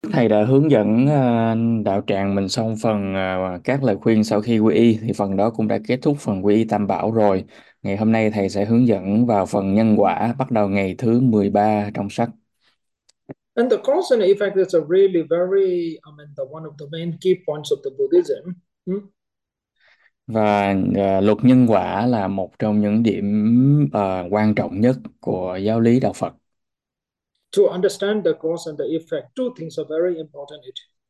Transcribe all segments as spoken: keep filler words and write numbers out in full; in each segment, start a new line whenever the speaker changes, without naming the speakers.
Thầy đã hướng dẫn ờ, đạo tràng mình xong phần ờ, các lời khuyên sau khi quy y thì phần đó cũng đã kết thúc phần quy y Tam Bảo rồi. Ngày hôm nay thầy sẽ hướng dẫn vào phần nhân quả bắt đầu ngày thứ mười ba trong sách.
And the cause and effect is a really very, I mean, the one of the main key points of the Buddhism. Hmm?
Và ờ, luật nhân quả là một trong những điểm ờ, quan trọng nhất của giáo lý đạo Phật.
To understand the cause and the effect, two things are very important.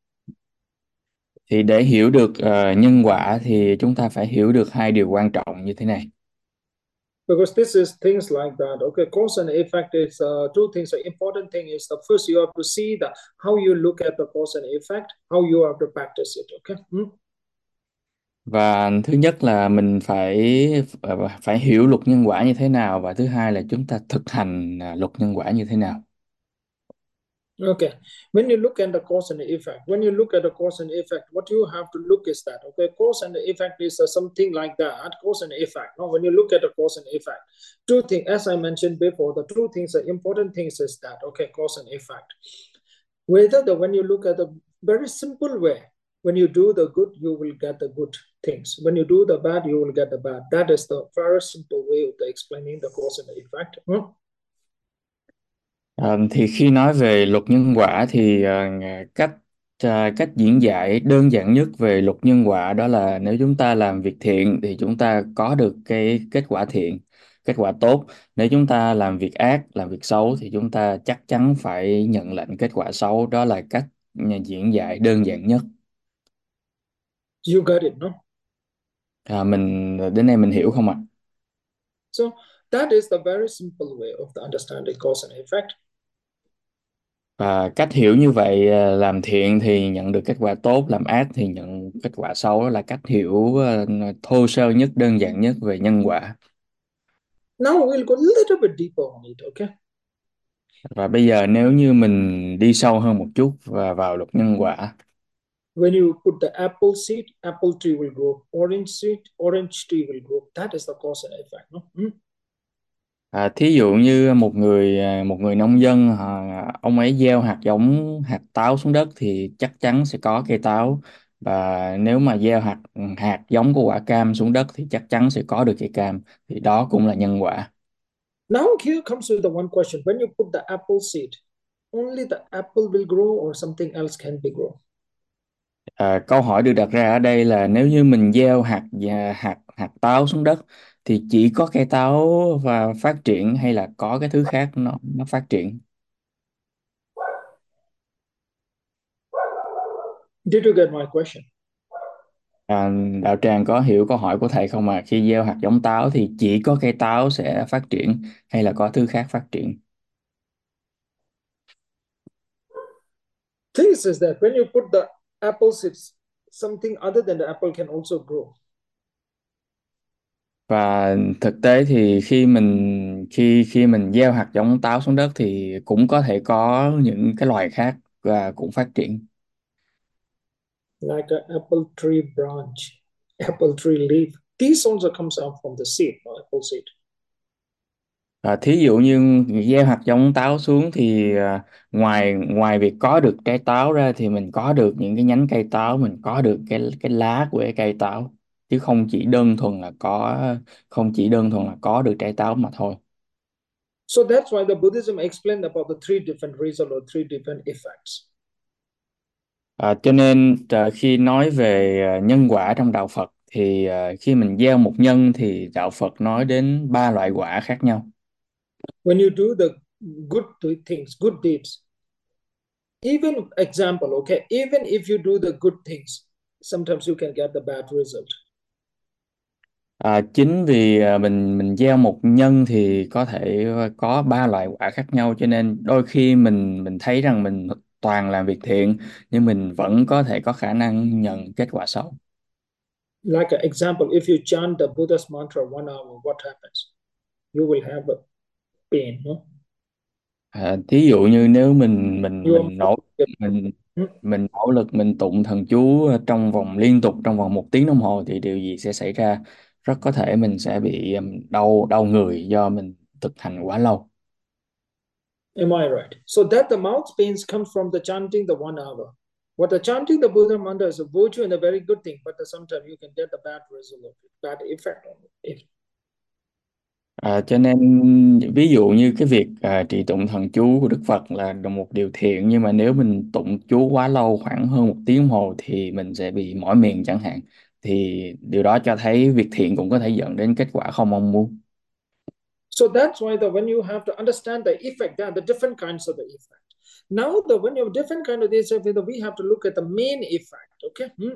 Thì để hiểu được ờ, nhân quả thì chúng ta phải hiểu được hai điều quan trọng như thế này.
Because this is things like that. Okay, cause and effect is uh, two things. The important thing is the first you have to see that how you look at the cause and effect, how you have to practice it. Okay. Hmm?
Và thứ nhất là mình phải ờ, phải hiểu luật nhân quả như thế nào, và thứ hai là chúng ta thực hành à, luật nhân quả như thế nào.
Okay. When you look at the cause and the effect, when you look at the cause and effect, what you have to look is that, okay, cause and the effect is uh, something like that, cause and effect. Now, when you look at the cause and effect, two things, as I mentioned before, the two things, the important things is that, okay, cause and effect. Whether the, when you look at the very simple way, when you do the good, you will get the good things. When you do the bad, you will get the bad. That is the very simple way of the explaining the cause and the effect. Hmm?
Ờ, thì khi nói về luật nhân quả thì ờ, cách ờ, cách diễn giải đơn giản nhất về luật nhân quả đó là nếu chúng ta làm việc thiện thì chúng ta có được cái kết quả thiện, kết quả tốt. Nếu chúng ta làm việc ác, làm việc xấu thì chúng ta chắc chắn phải nhận lãnh kết quả xấu. Đó là cách diễn giải đơn giản nhất.
You got it, no?
À, mình đến đây mình hiểu không ạ?
So that is the very simple way of the understanding cause and effect.
Và cách hiểu như vậy, à, làm thiện thì nhận được kết quả tốt, làm ác thì nhận kết quả xấu, đó là cách hiểu à, thô sơ nhất, đơn giản nhất về nhân quả.
Now we'll go a little bit deeper on it, okay?
Và bây giờ nếu như mình đi sâu hơn một chút và vào luật nhân quả.
When you put the apple seed, apple tree will grow. Orange seed, orange tree will grow. That is the cause and effect, no? Hmm?
À, thí dụ như một người à, một người nông dân họ, ông ấy gieo hạt giống hạt táo xuống đất thì chắc chắn sẽ có cây táo. Và nếu mà gieo hạt hạt giống của quả cam xuống đất thì chắc chắn sẽ có được cây cam. Thì đó cũng là nhân quả.
Now here comes to the one question. When you put the apple seed, only the apple will grow or something else can be grown.
À, câu hỏi được đặt ra ở đây là nếu như mình gieo hạt và hạt hạt táo xuống đất thì chỉ có cây táo và phát triển, hay là có cái thứ khác nó nó phát triển.
Did you get my question?
À, đạo tràng có hiểu câu hỏi của thầy không, mà khi gieo hạt giống táo thì chỉ có cây táo sẽ phát triển hay là có thứ khác phát triển?
Thing is that when you put the apple seeds, something other than the apple can also grow.
Và thực tế thì khi mình khi khi mình gieo hạt giống táo xuống đất thì cũng có thể có những cái loài khác và cũng phát triển.
Like an apple tree branch, apple tree leaf. These also comes out from the seed, no? Apple seed.
À, thí dụ như gieo hạt giống táo xuống thì à, ngoài ngoài việc có được trái táo ra thì mình có được những cái nhánh cây táo, mình có được cái cái lá của cái cây táo, chứ không chỉ đơn thuần là có không chỉ đơn thuần là có được trái táo mà thôi.
So that's why the Buddhism explained about the three different results or three different effects.
À, cho nên à, khi nói về à, nhân quả trong đạo Phật thì à, khi mình gieo một nhân thì đạo Phật nói đến ba loại quả khác nhau.
When you do the good things, good deeds, even example, okay, even if you do the good things, sometimes you can get the bad result.
À, chính vì à, mình mình gieo một nhân thì có thể có ba loại quả khác nhau, cho nên đôi khi mình mình thấy rằng mình toàn làm việc thiện nhưng mình vẫn có thể có khả năng nhận kết quả xấu.
Like an example, if you chant the Buddha's mantra one hour, what happens? You will have a pain, no?
À, thí dụ như nếu mình mình
Your
mình nỗ mình
hmm?
mình nỗ lực mình tụng thần chú trong vòng liên tục trong vòng một tiếng đồng hồ thì điều gì sẽ xảy ra? Rất có thể mình sẽ bị um, đau đau người do mình thực hành quá lâu.
Am I right? So that the mouth pains comes from the chanting the one hour. What the chanting the Buddha mantra is a virtue and a very good thing, but sometimes you can get the bad result of it, bad effect on it.
À, cho nên ví dụ như cái việc à, trì tụng thần chú của Đức Phật là một điều thiện, nhưng mà nếu mình tụng chú quá lâu, khoảng hơn một tiếng đồng hồ, thì mình sẽ bị mỏi miệng chẳng hạn. Thì điều đó cho thấy việc thiện cũng có thể dẫn đến kết quả không mong muốn.
So that's why the when you have to understand the effect, there are the different kinds of the effect. Now the when you have different kind of this effect, we have to look at the main effect. Okay. Hmm.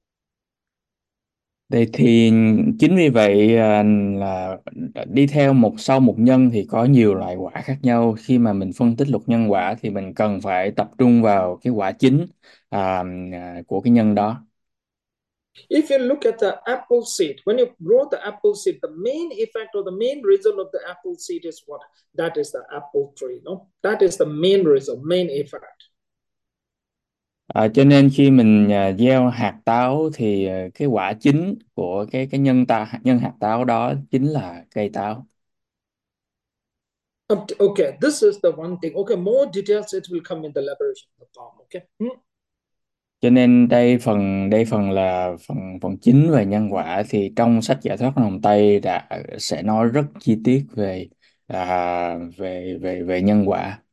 Đây thì chính vì vậy à, là đi theo một sau một nhân thì có nhiều loại quả khác nhau. Khi mà mình phân tích luật nhân quả thì mình cần phải tập trung vào cái quả chính à, à, của cái nhân đó.
If you look at the apple seed, when you grow the apple seed, the main effect or the main result of the apple seed is what? That is the apple tree. No, that is the main result, main effect.
À, cho nên khi mình à, gieo hạt táo thì à, cái quả chính của cái cái nhân ta nhân hạt táo đó chính là cây táo.
Okay, this is the one thing. Okay, more details it will come in the elaboration of the palm. Okay. Hmm.
Cho nên đây phần đây phần là phần phần chính về nhân quả, thì trong sách Giải thoát Hồng Tây đã sẽ nói rất chi tiết về à, về về về nhân quả.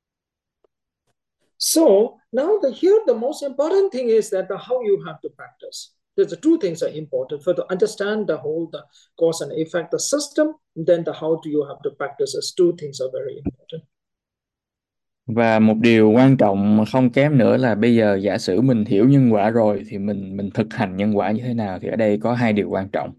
So now the here the most important thing is that the how you have to practice. There's the two things are important for to understand the whole the cause and effect the system. Then the how do you have to practice? As two things are very important.
Và một điều quan trọng không kém nữa là bây giờ giả sử mình hiểu nhân quả rồi thì mình mình thực hành nhân quả như thế nào, thì ở đây có hai điều quan trọng.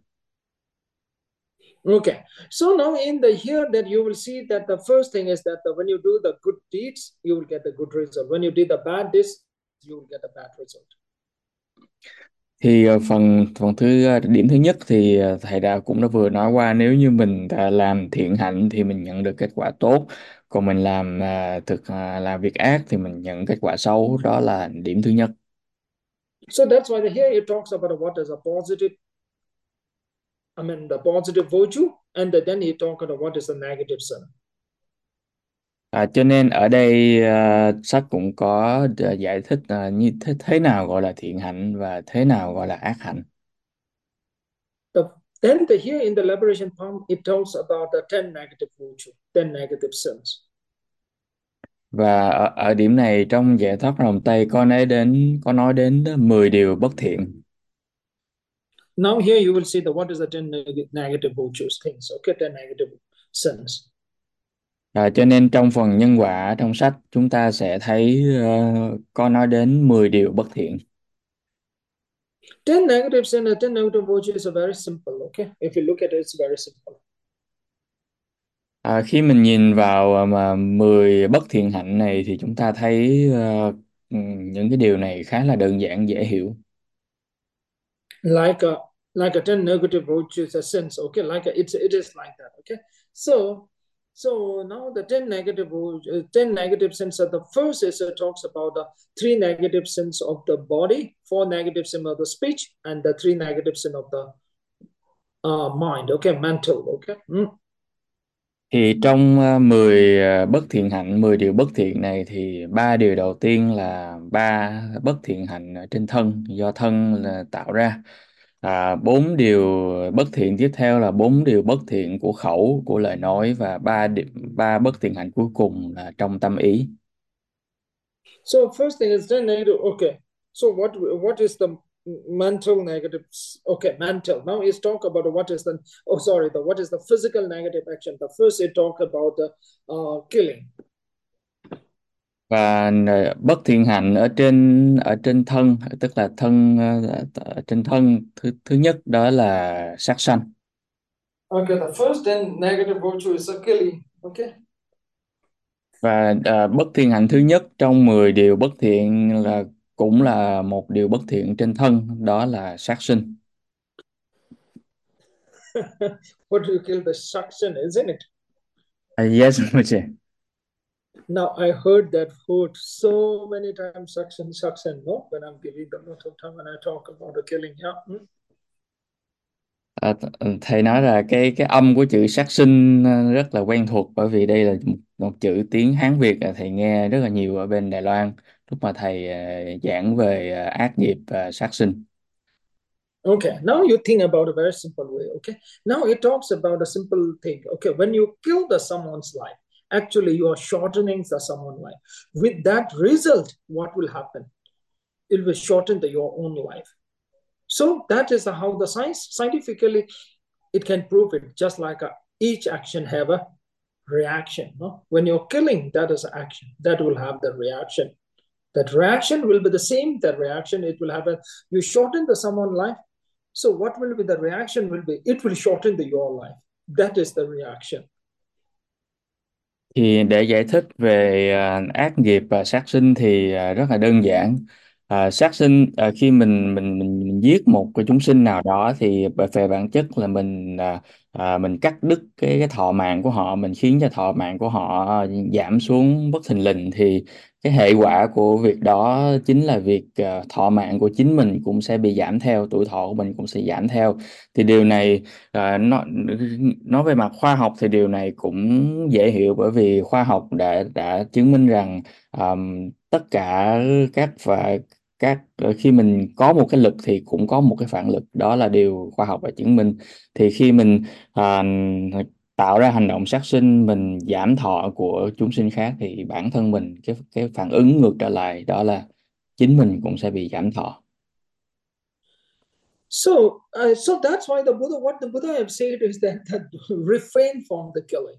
Okay, so now in the here that you will see that the first thing is that the, when you do the good deeds, you will get the good result. When you did the bad deeds, you will get a bad result.
Thì ờ, phần phần thứ ờ, điểm thứ nhất thì ờ, thầy đã cũng đã vừa nói qua, nếu như mình đã làm thiện hạnh thì mình nhận được kết quả tốt, còn mình làm à, thực à, làm việc ác thì mình nhận kết quả xấu. Đó là điểm thứ nhất.
So that's why the, here it talks about what is a positive, I mean the positive virtue, and then he talk about what is the negative sin.
À, cho nên ở đây à, sách cũng có à, giải thích à, như thế thế nào gọi là thiện hạnh và thế nào gọi là ác hạnh.
The, then the, here in the liberation poem, it tells about the ten negative virtue, ten negative sins.
Và ở, ở điểm này trong giải thoát Hồng Tây có nói đến có nói đến mười điều bất thiện.
Now here you will see the what is the ten negative virtues things, okay, ten negative sins.
À, cho nên trong phần nhân quả trong sách chúng ta sẽ thấy ờ, có nói đến mười điều bất thiện.
ten negative sin and ten negative virtues is very simple, okay? If you look at it, it's very simple.
À, khi mình nhìn vào ờ, mà mười bất thiện hạnh này thì chúng ta thấy ờ, ừm, những cái điều này khá là đơn giản, dễ hiểu.
Like a like a ten negative virtues, a sins, okay? Like a, it's it is like that, okay? So so now the ten negative uh, ten negative sins are the first is it talks about the three negative sins of the body, four negative sins of the speech, and the three negative sins of the uh, mind, okay, mental, okay. Mm.
Thì trong ờ, mười ờ, bất thiện hạnh, mười điều bất thiện này thì ba điều đầu tiên là ba bất thiện hạnh ở trên thân, do thân là tạo ra. À, bốn điều bất thiện tiếp theo là bốn điều bất thiện của khẩu, của lời nói, và ba điểm, ba bất thiện hạnh cuối cùng là trong tâm ý.
So first thing is then negative. Okay. So what what is the mental negatives? Okay, mental. Now let's talk about what is the oh sorry the what is the physical negative action. The first it talk about the uh, killing.
Và ờ, bất thiện hạnh ở trên ở trên thân, tức là thân ờ, ở trên thân, thứ thứ nhất đó là sát sanh.
Okay, the first then negative virtue is a killing. Okay.
Và à, bất thiện hạnh thứ nhất trong mười điều bất thiện là cũng là một điều bất thiện trên thân, đó là sát sinh.
What do you kill the suction, isn't it?
À, yes,
Now I heard that word so many times, suction, suction, no, when I'm giving the note of time when I talk about the killing. Yeah. Hmm?
À, th- thầy nói là cái cái âm của chữ sát sinh ờ, rất là quen thuộc, bởi vì đây là một, một chữ tiếng Hán Việt là thầy nghe rất là nhiều ở bên Đài Loan lúc mà thầy ờ, giảng về ờ, ác nghiệp và sát sinh.
Okay, now you think about a very simple way. Okay, now it talks about a simple thing. Okay, when you kill the someone's life, actually you are shortening the someone's life. With that result, what will happen? It will shorten the, your own life. So that is how the science scientifically it can prove it. Just like a, each action have a reaction. No? When you're killing, that is an action that will have the reaction. That reaction will be the same. That reaction it will have a you shorten the someone life. So what will be the reaction? Will be it will shorten the your life. That is the reaction.
Thì để giải thích về à, ác nghiệp và sát sinh thì à, rất là đơn giản. À, sát sinh à, khi mình, mình mình mình giết một cái chúng sinh nào đó thì về về bản chất là mình à, à, mình cắt đứt cái cái thọ mạng của họ, mình khiến cho thọ mạng của họ giảm xuống bất thình lình, thì cái hệ quả của việc đó chính là việc à, thọ mạng của chính mình cũng sẽ bị giảm theo, tuổi thọ của mình cũng sẽ giảm theo. Thì điều này À, nó nói về mặt khoa học thì điều này cũng dễ hiểu, bởi vì khoa học đã đã chứng minh rằng um, tất cả các và các khi mình có một cái lực thì cũng có một cái phản lực, đó là điều khoa học đã chứng minh. Thì khi mình à, tạo ra hành động sát sinh, mình giảm thọ của chúng sinh khác, thì bản thân mình cái cái phản ứng ngược trở lại đó là chính mình cũng sẽ bị giảm thọ.
So uh, so that's why the Buddha what the Buddha have said is that, that refrain from the killing.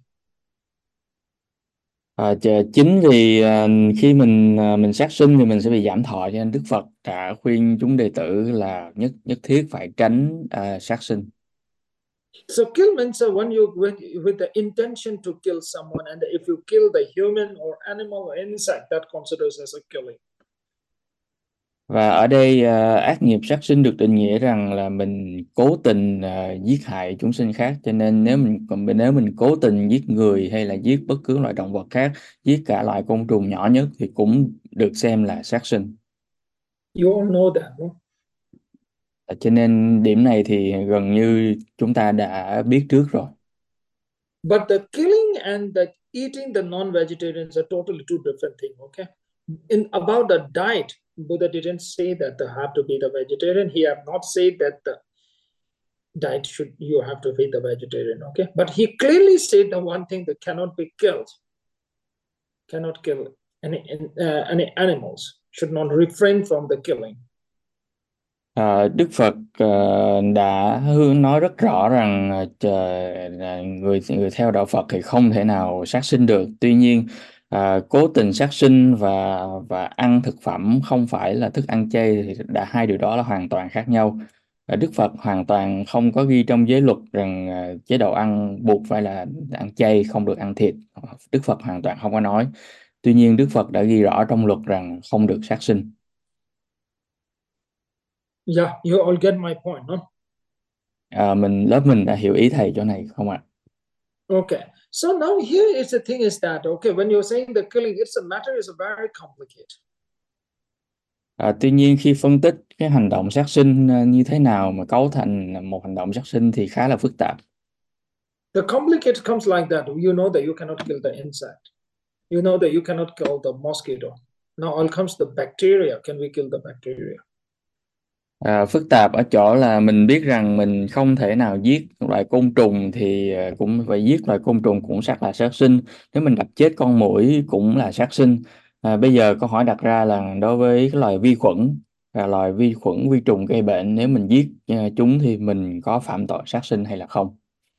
À, chà- chính vì à, khi mình à, mình sát sinh thì mình sẽ bị giảm thọ, cho nên Đức Phật đã khuyên chúng đệ tử là nhất nhất thiết phải tránh à, sát sinh.
So kill means uh, when you when, with the intention to kill someone, and if you kill the human or animal or insect, that considers as a killing.
Và ở đây à, ác nghiệp sát sinh được định nghĩa rằng là mình cố tình à, giết hại chúng sinh khác, cho nên nếu mình còn nếu mình cố tình giết người hay là giết bất cứ loại động vật khác, giết cả loại côn trùng nhỏ nhất thì cũng được xem là sát sinh.
You all know that, no?
À, cho nên điểm này thì gần như chúng ta đã biết trước rồi.
But the killing and the eating the non-vegetarians are totally two different things. Okay. In about the diet, Buddha didn't say that they have to be the vegetarian. He have not said that the diet should you have to be the vegetarian. Okay. But he clearly said the one thing that cannot be killed, cannot kill any uh, any animals, should not refrain from the killing.
À, Đức Phật ờ, đã hư- nói rất rõ rằng ờ, trời, là người người theo đạo Phật thì không thể nào sát sinh được. Tuy nhiên à, cố tình sát sinh và và ăn thực phẩm không phải là thức ăn chay thì đã hai điều đó là hoàn toàn khác nhau. Và Đức Phật hoàn toàn không có ghi trong giới luật rằng ờ, chế độ ăn buộc phải là ăn chay, không được ăn thịt. Đức Phật hoàn toàn không có nói. Tuy nhiên Đức Phật đã ghi rõ trong luật rằng không được sát sinh.
Yeah, you all get my point, no?
À, mình lớp mình đã hiểu ý thầy chỗ này không ạ?
Okay. So now here is the thing is that okay, when you're saying the killing, it's a matter is very complicated.
À, tuy nhiên khi phân tích cái hành động sát sinh à, như thế nào mà cấu thành một hành động sát sinh thì khá là phức tạp.
The complicated comes like that. You know that you cannot kill the insect. You know that you cannot kill the mosquito. Now all comes the bacteria. Can we kill the bacteria?
À, phức tạp ở chỗ là mình biết rằng mình không thể nào giết loại côn trùng thì à, cũng phải giết loại côn trùng cũng sát là sát sinh. Nếu mình đập chết con muỗi cũng là sát sinh. À, bây giờ câu hỏi đặt ra là đối với cái loài vi khuẩn và loài vi khuẩn vi trùng gây bệnh, nếu mình giết à, chúng thì mình có phạm tội sát sinh hay là không?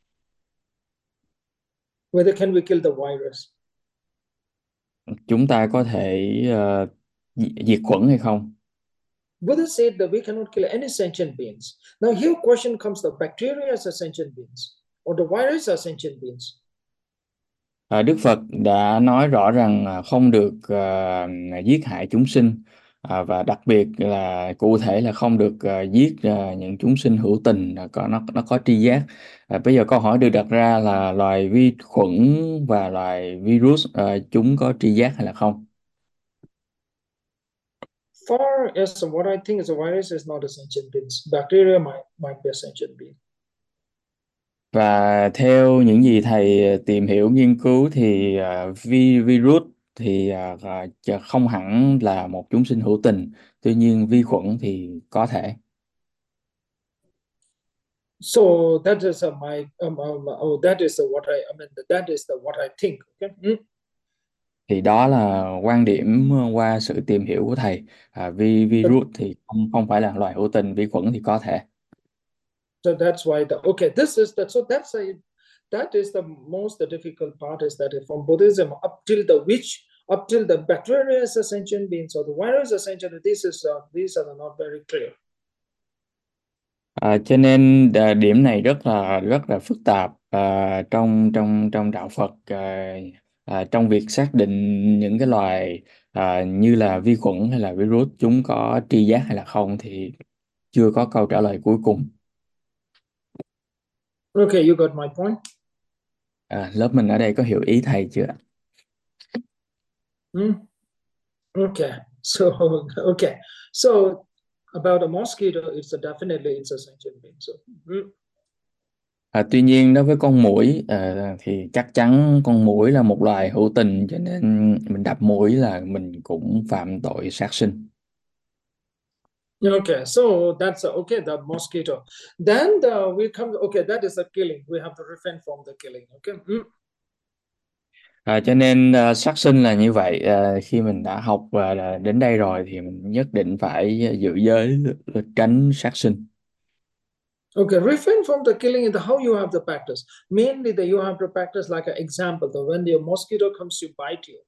Whether can we kill the virus?
Chúng ta có thể ờ, di- diệt khuẩn hay không?
Buddha said that we cannot kill any sentient beings. Now here question comes: the bacteria are sentient beings, or the virus are sentient beings?
Ờ, Đức Phật đã nói rõ rằng ờ, không được ờ, giết hại chúng sinh. Ờ, và đặc biệt là cụ thể là không được ờ, giết ờ, những chúng sinh hữu tình ờ, có nó nó có tri giác. Ờ, bây giờ câu hỏi được đặt ra là loài vi khuẩn và loài virus ờ, chúng có tri giác hay là không?
Far as what I think is a virus is not a sentient being. Bacteria might might be a sentient being.
Và theo những gì thầy tìm hiểu nghiên cứu thì à, vi virus thì à, à, không hẳn là một chúng sinh hữu tình. Tuy nhiên vi khuẩn thì có thể.
So that is uh, my um, um, oh that is uh, what I, I mean that is the what I think. Okay. Mm.
Thì đó là quan điểm qua sự tìm hiểu của thầy. À, vi
But,
virus thì không không phải là loài hữu tình, vi khuẩn thì có thể.
so that's why the okay. This is that. So that's a that is the most the difficult part is that from Buddhism up till the witch, up till the bacteria is a sentient beings or the virus is a sentient. This is uh, these are not very clear.
À, cho nên à, điểm này rất là rất là phức tạp à, trong trong trong đạo Phật, à, à, trong việc xác định những cái loài à, như là vi khuẩn hay là virus chúng có tri giác hay là không thì chưa có câu trả lời cuối cùng.
Okay, you got my point.
À, lớp mình ở đây có hiểu ý thầy chưa?
Mm. Okay, so okay, so about a mosquito, it's a definitely it's a sentient being. So mm.
À, tuy nhiên đối với con muỗi à, thì chắc chắn con muỗi là một loài hữu tình, cho nên mình đập muỗi là mình cũng phạm tội sát sinh.
Okay, so that's uh, okay. The mosquito. Then the, we come. Okay, that is a killing. We have to refrain from the killing. Okay. Mm.
À, cho nên à, sát sinh là như vậy. À, khi mình đã học và đã đến đây rồi thì mình nhất định phải giữ giới, tránh sát sinh.
Okay, refrain from the killing and the, how you have to practice. Mainly, the you have to practice like an example. The when the mosquito comes to bite you,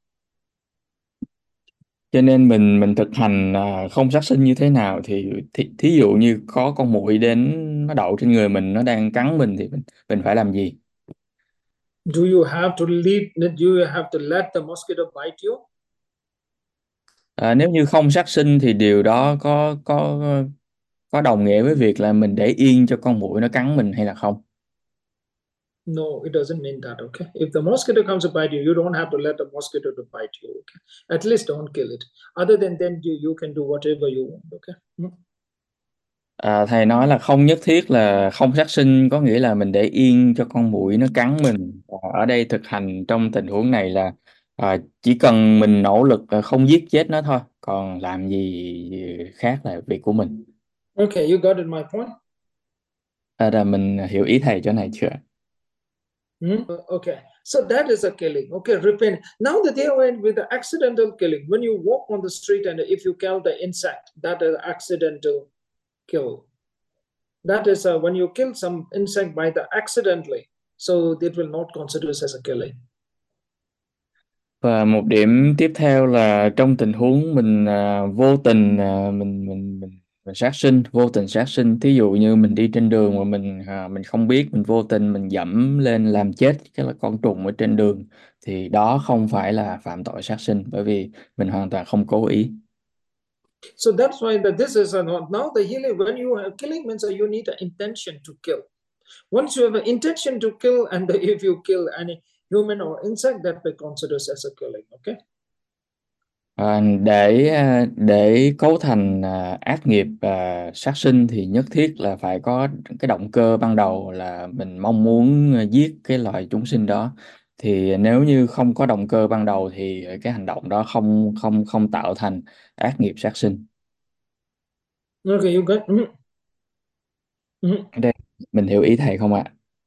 Cho nên mình mình thực hành à, không sát sinh như thế nào thì thí, thí dụ như có con muỗi đến, nó đậu trên người mình, nó đang cắn mình thì mình mình phải làm gì?
do you have to lead? Do you have to let the mosquito bite you?
À, nếu như không sát sinh thì điều đó có có có đồng nghĩa với việc là mình để yên cho con muỗi nó cắn mình hay là không?
No, it doesn't mean that. Okay, if the mosquito comes to bite you, you don't have to let the mosquito to bite you. Okay, at least don't kill it. Other than then, you you can do whatever you want. Okay. Mm.
À, thầy nói là không nhất thiết là không sát sinh có nghĩa là mình để yên cho con muỗi nó cắn mình. À, ở đây thực hành trong tình huống này là à, chỉ cần mình nỗ lực à, không giết chết nó thôi, còn làm gì khác là việc của mình.
Okay, you got it. My point.
À, là mình hiểu ý thầy chỗ này chưa?
Hmm? Okay, so that is a killing. Okay, repent. Now the deal went with the accidental killing. When you walk on the street and if you kill the insect, that is accidental kill. That is uh, when you kill some insect by the accidentally. So it will not consider as a killing.
Và một điểm tiếp theo là trong tình huống mình à, vô tình à, mình mình mình mình sát sinh, vô tình sát sinh. Thí dụ như mình đi trên đường mà mình à, mình không biết, mình vô tình mình dẫm lên làm chết cái là con trùng ở trên đường thì đó không phải là phạm tội sát sinh, bởi vì mình hoàn toàn không cố ý.
So that's why that this is a, now the healing. When you are killing means that you need an intention to kill. Once you have an intention to kill, and the, if you kill any human or insect, that be considered as a killing. Okay.
À, để à, để cấu thành à, ác nghiệp à, sát sinh thì nhất thiết là phải có cái động cơ ban đầu là mình mong muốn à, giết cái loài chúng sinh đó. Thì nếu như không có động cơ ban đầu thì cái hành động đó không không không tạo thành ác nghiệp sát sinh.
Okay, you got. Mm-hmm. Mm-hmm.
Đây, mình hiểu ý thầy không ạ?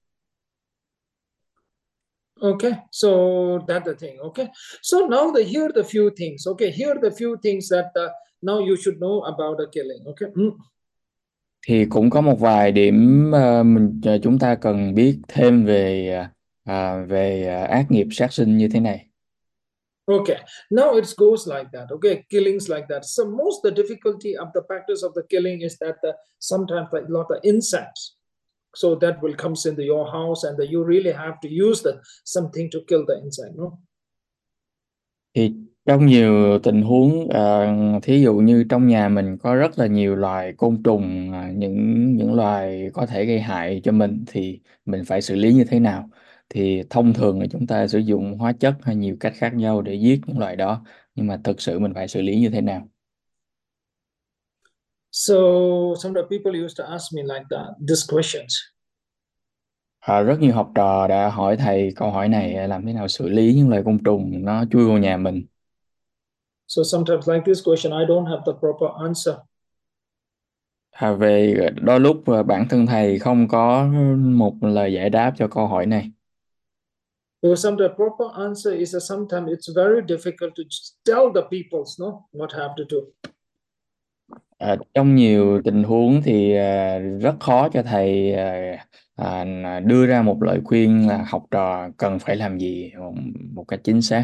Okay, so that's the thing. Okay, so now the here are the few things. Okay, here are the few things that uh, now you should know about the killing. Okay. Mm.
Thì cũng có một vài điểm à, mình à, chúng ta cần biết thêm về à, à, về à, ác nghiệp sát sinh như thế này.
Okay, now it goes like that. Okay, killings like that. So most the difficulty of the practice of the killing is that the, sometimes like a lot of insects. So that will comes into your house, and that you really have to use the something to kill the insect. No.
Thì trong nhiều tình huống ờ, thí dụ như trong nhà mình có rất là nhiều loài côn trùng, à, những những loài có thể gây hại cho mình thì mình phải xử lý như thế nào? Thì thông thường là chúng ta sử dụng hóa chất hay nhiều cách khác nhau để giết những loài đó, nhưng mà thực sự mình phải xử lý như thế nào?
So some of the people used to ask me like that, these questions.
À, rất nhiều học trò đã hỏi thầy câu hỏi này, làm thế nào xử lý những loài côn trùng nó chui vào nhà mình.
So sometimes like this question, I don't have the proper answer.
À, về đôi lúc à, bản thân thầy không có một lời giải đáp cho câu hỏi này.
Because sometimes proper answer is that sometimes it's very difficult to tell the peoples no what have to do.
À, trong nhiều tình huống thì à, rất khó cho thầy à, à, đưa ra một lời khuyên là học trò cần phải làm gì một, một cách chính xác.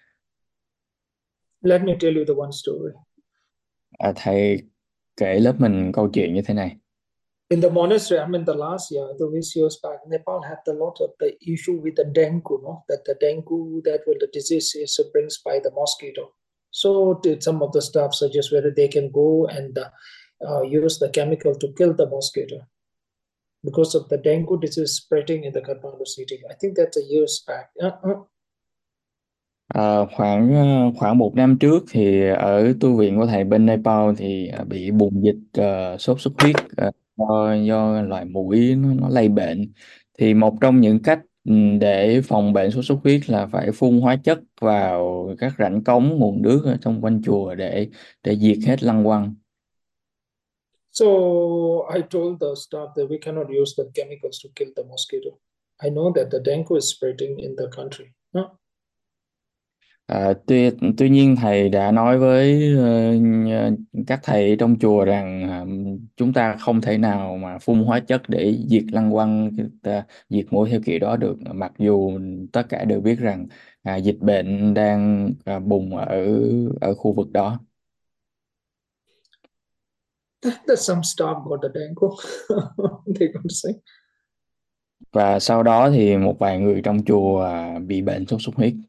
Let me tell you the one story.
À, thầy kể lớp mình câu chuyện như thế này.
In the monastery, I mean, the last year, the this years back, Nepal had a lot of the issue with the dengue, no? That the dengue, that will the disease is brings by the mosquito. So did some of the staff suggest whether they can go and uh, uh, use the chemical to kill the mosquito because of the dengue disease spreading in the Kathmandu city. I think that's a years back. Uh, uh,
À, khoảng ờ, khoảng một năm trước thì ở tu viện của thầy bên Nepal thì ờ, bị bùng dịch ờ, sốt xuất huyết ờ, do, do loài muỗi nó, nó lây bệnh. Thì một trong những cách ừ, để phòng bệnh sốt xuất huyết là phải phun hóa chất vào các rãnh cống nguồn nước ở trong quanh chùa để để diệt hết lăng quăng.
so I told the staff that we cannot use the chemicals to kill the mosquito. I know that the dengue is spreading in the country. Uh,
À, tuy tuy nhiên thầy đã nói với ờ, nh- các thầy trong chùa rằng à, chúng ta không thể nào mà phun hóa chất để diệt lăng quăng, ta diệt muỗi theo kiểu đó được, mặc dù tất cả đều biết rằng à, dịch bệnh đang à, bùng ở ở khu vực đó.
that, that some staff got the dengue. They got sick.
Và sau đó thì một vài người trong chùa à, bị bệnh sốt xuất huyết.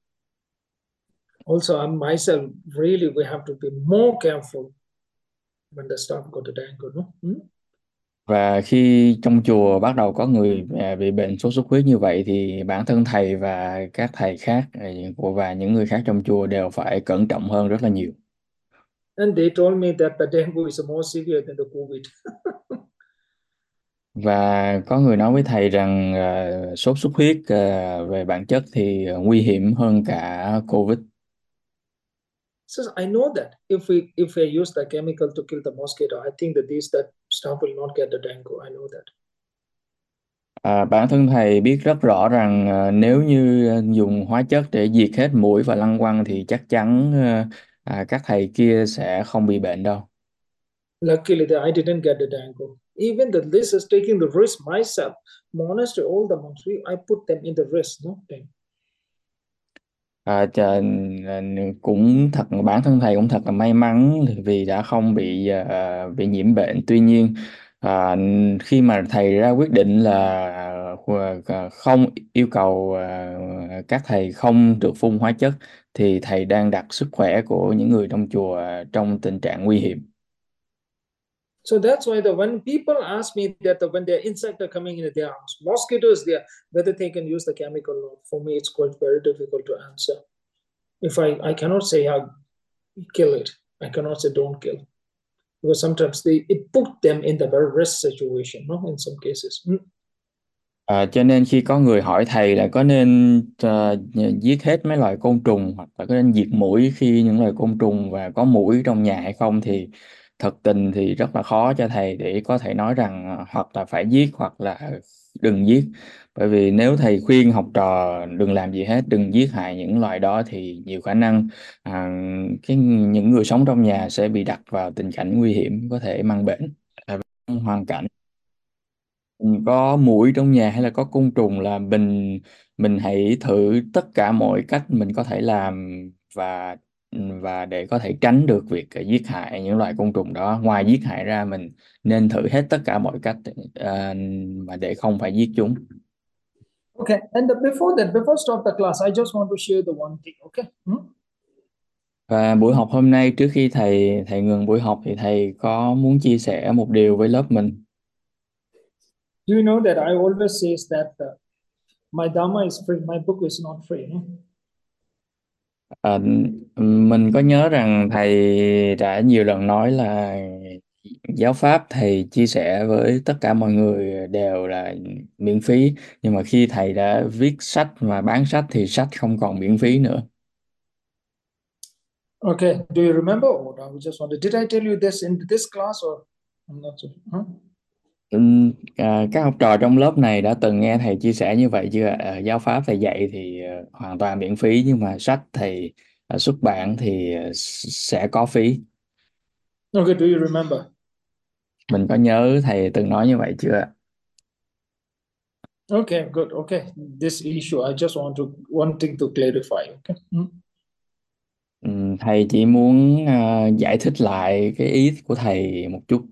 Also, I myself really we have to be more careful when the staff got the dengue. No? Hmm?
Và khi trong chùa bắt đầu có người à, bị bệnh sốt xuất huyết như vậy thì bản thân thầy và các thầy khác à, và những người khác trong chùa đều phải cẩn trọng hơn rất là nhiều.
And they told me that the dengue is more severe than the COVID.
Và có người nói với thầy rằng à, sốt xuất huyết à, về bản chất thì nguy hiểm hơn cả Covid.
So I know that if we if we use the chemical to kill the mosquito, I think that these that staff will not get the dengue. I know that.
À, bản thân thầy biết rất rõ rằng à, nếu như dùng hóa chất để diệt hết muỗi và lăng quăng thì chắc chắn à, à, các thầy kia sẽ không bị bệnh đâu.
Luckily, that I didn't get the dengue. Even the this is taking the risk myself. Monastery, all the monastery, I put them in the risk. No, thing.
À, chà, à, cũng thật bản thân thầy cũng thật là may mắn vì đã không bị à, bị nhiễm bệnh. Tuy nhiên à, khi mà thầy ra quyết định là à, không yêu cầu à, các thầy không được phun hóa chất thì thầy đang đặt sức khỏe của những người trong chùa trong tình trạng nguy hiểm.
So that's why the when people ask me that the, when the insect are coming into their house, mosquitoes there, whether they can use the chemical or not, for me it's quite very difficult to answer. If I, I cannot say how kill it, I cannot say don't kill. Because sometimes they it put them in the very risk situation, no, in some cases. Mm.
À, cho nên khi có người hỏi thầy là có nên ờ, giết hết mấy loài côn trùng hoặc là có nên diệt muỗi khi những loài côn trùng và có muỗi trong nhà hay không thì thật tình thì rất là khó cho thầy để có thể nói rằng ờ, hoặc là phải giết hoặc là đừng giết. Bởi vì nếu thầy khuyên học trò đừng làm gì hết, đừng giết hại những loài đó thì nhiều khả năng à, cái những người sống trong nhà sẽ bị đặt vào tình cảnh nguy hiểm, có thể mang bệnh. À, hoàn cảnh có muỗi trong nhà hay là có côn trùng là mình mình hãy thử tất cả mọi cách mình có thể làm và và để có thể tránh được việc giết hại những loài côn trùng đó. Ngoài giết hại ra mình nên thử hết tất cả mọi cách à, mà để không phải giết chúng.
Okay, and the, before that, before stop the class, I just want to share the one thing. Okay. Hmm?
Và buổi học hôm nay, trước khi thầy thầy ngừng buổi học thì thầy có muốn chia sẻ một điều với lớp mình.
Do you know that I always says that uh, my dharma is free, my book is not free. No?
À, mình có nhớ rằng thầy đã nhiều lần nói là Giáo pháp thầy chia sẻ với tất cả mọi người đều là miễn phí, nhưng mà khi thầy đã viết sách và bán sách thì sách không còn miễn phí nữa.
Okay, do you remember? Or I just wanted, did I tell you this in this class or I'm not sure. Huh?
Ừm, à, các học trò trong lớp này đã từng nghe thầy chia sẻ như vậy chưa? À, giáo pháp thầy dạy thì ờ, hoàn toàn miễn phí, nhưng mà sách thầy ờ, xuất bản thì ờ, s- sẽ có phí.
Okay, do you remember?
Mình có nhớ thầy từng nói như vậy chưa?
Okay, good. Okay, this issue I just want to wanting to clarify. Okay. Hmm.
Ừm, thầy chỉ muốn ờ, giải thích lại cái ý của thầy một chút.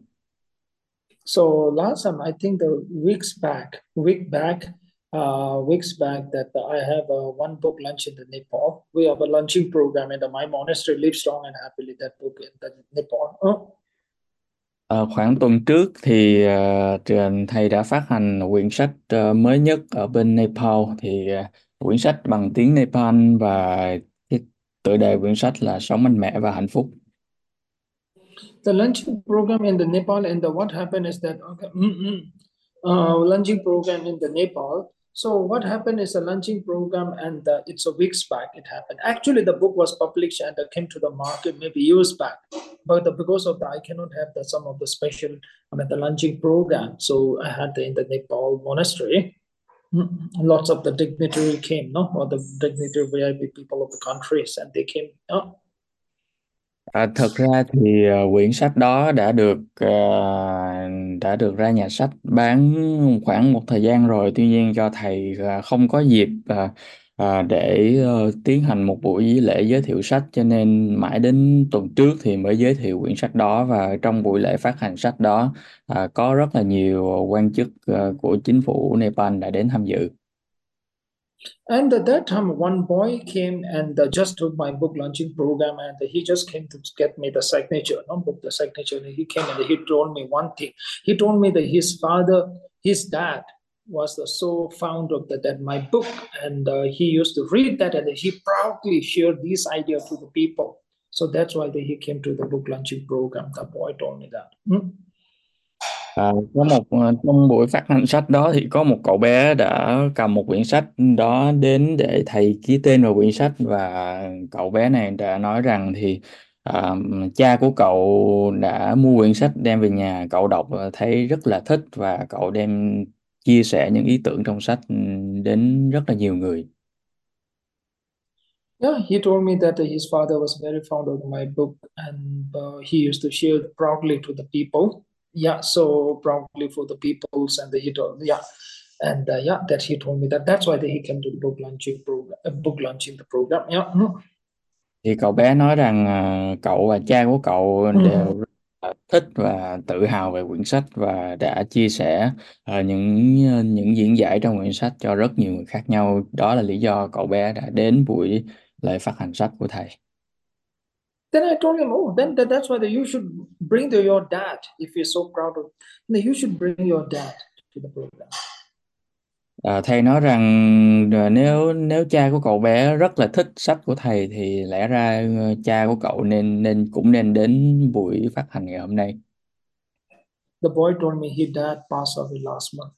So last time, I think the weeks back, week back, uh, weeks back that I have uh, one book lunch in the Nepal. We have a lunching program in the My Monastery, Live Strong and Happily. That book in the Nepal. Oh,
Ờ, khoảng tuần trước thì ờ, trường thầy đã phát hành quyển sách ờ, mới nhất ở bên Nepal, thì ờ, quyển sách bằng tiếng Nepal, và cái tựa đề quyển sách là Sống mạnh mẽ và hạnh phúc.
the lunching program in the Nepal, and the what happened is that okay, mm-mm, uh, lunching program in the Nepal. So what happened is a lunching program, and uh, it's a weeks back. It happened. Actually, the book was published and uh, came to the market maybe years back, but the, because of that, I cannot have the some of the special. I mean, the lunching program. So I had the, in the Nepal monastery. Mm, lots of the dignitary came, no, or the dignitary V I P people of the countries, and they came. No?
À, thật ra thì ờ, quyển sách đó đã được ờ, đã được ra nhà sách bán khoảng một thời gian rồi. Tuy nhiên do thầy ờ, không có dịp ờ, ờ, để ờ, tiến hành một buổi lễ giới thiệu sách, cho nên mãi đến tuần trước thì mới giới thiệu quyển sách đó. Và trong buổi lễ phát hành sách đó ờ, có rất là nhiều quan chức ờ, của chính phủ Nepal đã đến tham dự.
And at that time, one boy came and uh, just took my book launching program, and he just came to get me the signature, not book the signature. And he came and he told me one thing. He told me that his father, his dad, was the sole founder of that, that my book, and uh, he used to read that, and he proudly shared this idea to the people. So that's why he came to the book launching program. The boy told me that. Hmm?
À, có một ờ, trong buổi phát hành sách đó thì có một cậu bé đã cầm một quyển sách đó đến để thầy ký tên vào quyển sách, và cậu bé này đã nói rằng thì à, cha của cậu đã mua quyển sách đem về nhà, cậu đọc và thấy rất là thích, và cậu đem chia sẻ những ý tưởng trong sách ừ, đến rất là nhiều người.
Yeah, he told me that uh, his father was very fond of my book, and uh, he used to share it proudly to the people. Yeah, so proudly for the peoples, and he told, yeah, and uh, yeah, that he told me that that's why that he came to the book launching program, uh, book launching the program. Yeah. Mm.
Thì cậu bé nói rằng à, cậu và cha của cậu đều
Mhm.
rất là thích và tự hào về quyển sách, và đã chia sẻ à, những những diễn giải trong quyển sách cho rất nhiều người khác nhau. Đó là lý do cậu bé đã đến buổi lễ phát hành sách của thầy.
Then I told him, oh, then that, that's why that you should bring the, your dad if you're so proud of. Then you should bring your dad to the program.
À, thầy nói rằng à, nếu nếu cha của cậu bé rất là thích sách của thầy thì lẽ ra ờ, cha của cậu nên nên cũng nên đến buổi phát hành ngày hôm nay.
The boy told me his dad passed away last month.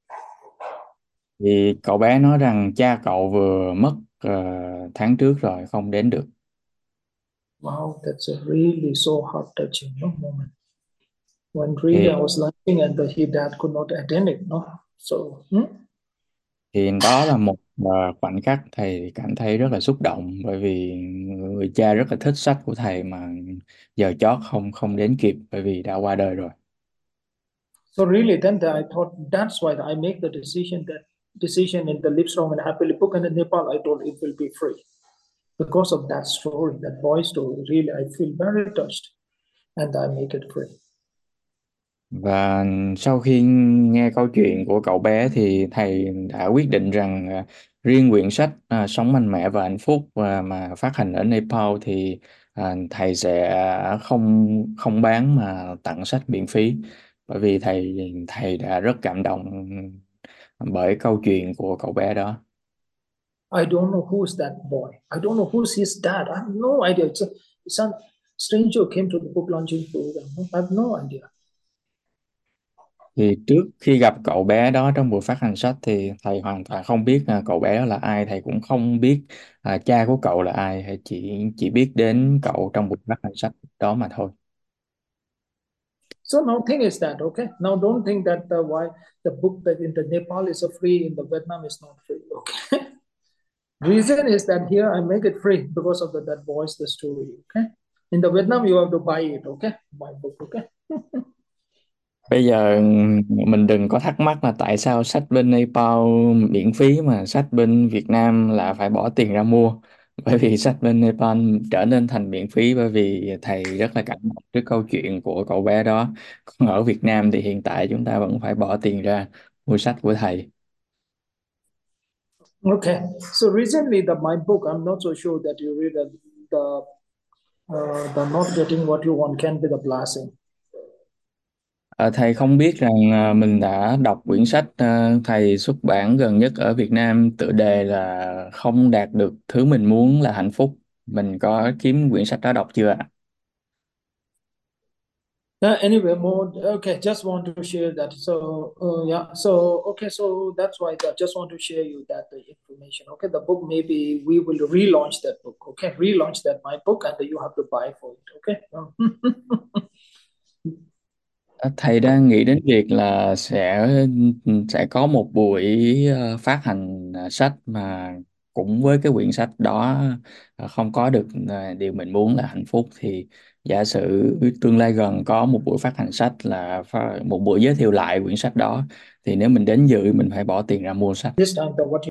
Thì cậu bé nói rằng cha cậu vừa mất ờ, tháng trước rồi, không đến được.
Wow, that's a really so heart touching, no, moment. When really
thì
I was lunching and the, his dad could not attend it, no. So hmm?
thì đó là một ờ, khoảnh khắc thầy cảm thấy rất là xúc động, bởi vì người cha rất là thích sách của thầy mà giờ chót không không đến kịp bởi vì đã qua đời rồi.
So really, then the, I thought that's why I make the decision that decision in the Livestrong and Happily book, and in Nepal I told it will be free because of that story, that boy story. Really, I feel very touched, and I make it free.
Và sau khi nghe câu chuyện của cậu bé thì thầy đã quyết định rằng à, riêng quyển sách à, Sống mạnh mẽ và hạnh phúc và mà phát hành ở Nepal thì à, thầy sẽ không không bán mà tặng sách miễn phí, bởi vì thầy thầy đã rất cảm động bởi câu chuyện của cậu bé đó.
I don't know who's that boy. I don't know who's his dad. I have no idea. It's a son. Stranger came to the book launching program. No, I have no idea.
Thì trước khi gặp cậu bé đó trong buổi phát hành sách thì thầy hoàn toàn không biết à, cậu bé đó là ai, thầy cũng không biết à, cha của cậu là ai, thầy chỉ chỉ biết đến cậu trong buổi phát hành sách đó mà thôi.
So now thing is that okay. Now don't think that the why the book that in the Nepal is a free, in the Vietnam is not free. Okay. Reason is that here I make it free because of the that voice the story. Okay. In the Vietnam you have to buy it. Okay. My book. Okay.
Bây giờ mình đừng có thắc mắc là tại sao sách bên Nepal miễn phí mà sách bên Việt Nam là phải bỏ tiền ra mua. Bởi vì sách bên Nepal trở nên thành miễn phí bởi vì thầy rất là cảm động trước câu chuyện của cậu bé đó. Còn ở Việt Nam thì hiện tại chúng ta vẫn phải bỏ tiền ra mua sách của thầy.
Okay. So recently the my book, I'm not so sure that you read the the, uh, the not getting what you want can be the blessing.
Ờ, Thầy không biết rằng à, mình đã đọc quyển sách à, thầy xuất bản gần nhất ở Việt Nam, tựa đề là Không đạt được thứ mình muốn là hạnh phúc. Mình có kiếm quyển sách đó đọc chưa ạ?
Yeah, anyway, more okay. Just want to share that. So uh, yeah. So okay. So that's why I just want to share you that the information. Okay, the book maybe we will relaunch that book. Okay, relaunch that my book, and you have to buy for it. Okay.
Ờ, Thầy đang nghĩ đến việc là sẽ sẽ có một buổi ờ, phát hành ờ, sách mà cũng với cái quyển sách đó ờ, không có được ờ, điều mình muốn là hạnh phúc, thì giả sử tương lai gần có một buổi phát hành sách là pha- một buổi giới thiệu lại quyển sách đó, thì nếu mình đến dự mình phải bỏ tiền ra mua sách.
This time the what